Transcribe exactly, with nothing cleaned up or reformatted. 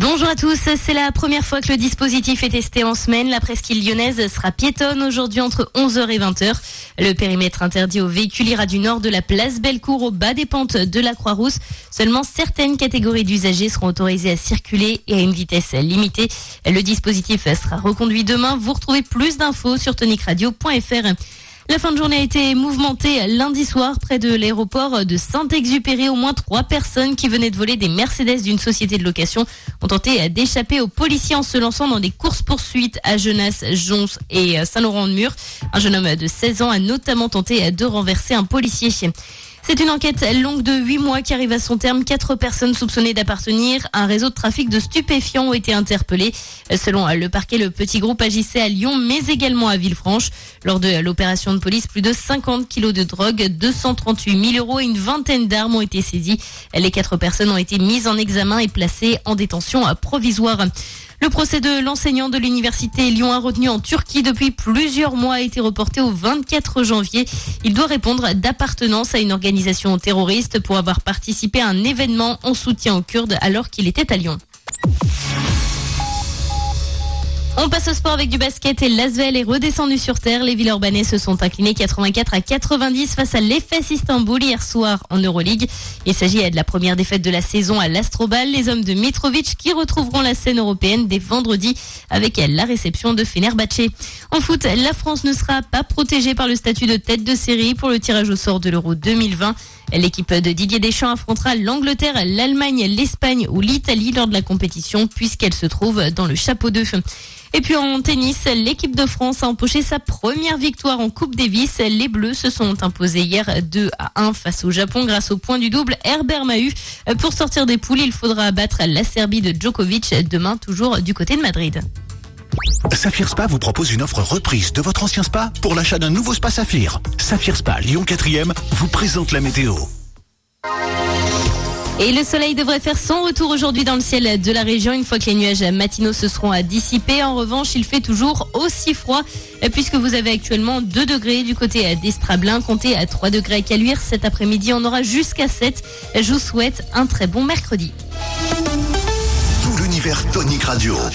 Bonjour à tous, c'est la première fois que le dispositif est testé en semaine. La presqu'île lyonnaise sera piétonne aujourd'hui entre onze heures et vingt heures. Le périmètre interdit aux véhicules ira du nord de la place Bellecour au bas des pentes de la Croix-Rousse. Seulement certaines catégories d'usagers seront autorisées à circuler et à une vitesse limitée. Le dispositif sera reconduit demain. Vous retrouvez plus d'infos sur tonic radio point f r. La fin de journée a été mouvementée lundi soir près de l'aéroport de Saint-Exupéry. Au moins trois personnes qui venaient de voler des Mercedes d'une société de location ont tenté d'échapper aux policiers en se lançant dans des courses-poursuites à Genasse, Jons et Saint-Laurent-de-Mur. Un jeune homme de seize ans a notamment tenté de renverser un policier. C'est une enquête longue de huit mois qui arrive à son terme. Quatre personnes soupçonnées d'appartenir à un réseau de trafic de stupéfiants ont été interpellées. Selon le parquet, le petit groupe agissait à Lyon, mais également à Villefranche. Lors de l'opération de police, plus de cinquante kilos de drogue, deux cent trente-huit mille euros et une vingtaine d'armes ont été saisies. Les quatre personnes ont été mises en examen et placées en détention provisoire. Le procès de l'enseignant de l'université Lyon a retenu en Turquie depuis plusieurs mois a été reporté au vingt-quatre janvier. Il doit répondre d'appartenance à une organisation terroriste pour avoir participé à un événement en soutien aux Kurdes alors qu'il était à Lyon. On passe au sport avec du basket et l'Asvel est redescendu sur terre. Les Villeurbanais se sont inclinés quatre-vingt-quatre à quatre-vingt-dix face à l'E F S Istanbul hier soir en Euroleague. Il s'agit de la première défaite de la saison à l'Astrobal. Les hommes de Mitrovic qui retrouveront la scène européenne dès vendredi avec la réception de Fenerbahçe. En foot, la France ne sera pas protégée par le statut de tête de série pour le tirage au sort de l'Euro deux mille vingt. L'équipe de Didier Deschamps affrontera l'Angleterre, l'Allemagne, l'Espagne ou l'Italie lors de la compétition puisqu'elle se trouve dans le chapeau deux. Et puis en tennis, l'équipe de France a empoché sa première victoire en Coupe Davis. Les Bleus se sont imposés hier deux à un face au Japon grâce au point du double Herbert Mahut. Pour sortir des poules, il faudra battre la Serbie de Djokovic demain, toujours du côté de Madrid. Saphir Spa vous propose une offre reprise de votre ancien spa pour l'achat d'un nouveau spa Saphir. Saphir Spa Lyon quatrième vous présente la météo. Et le soleil devrait faire son retour aujourd'hui dans le ciel de la région une fois que les nuages matinaux se seront dissipés. En revanche, il fait toujours aussi froid puisque vous avez actuellement deux degrés du côté d'Estrablin. Comptez à trois degrés à Caluire. Cet après-midi, on aura jusqu'à sept. Je vous souhaite un très bon mercredi. Tout l'univers Tonic Radio.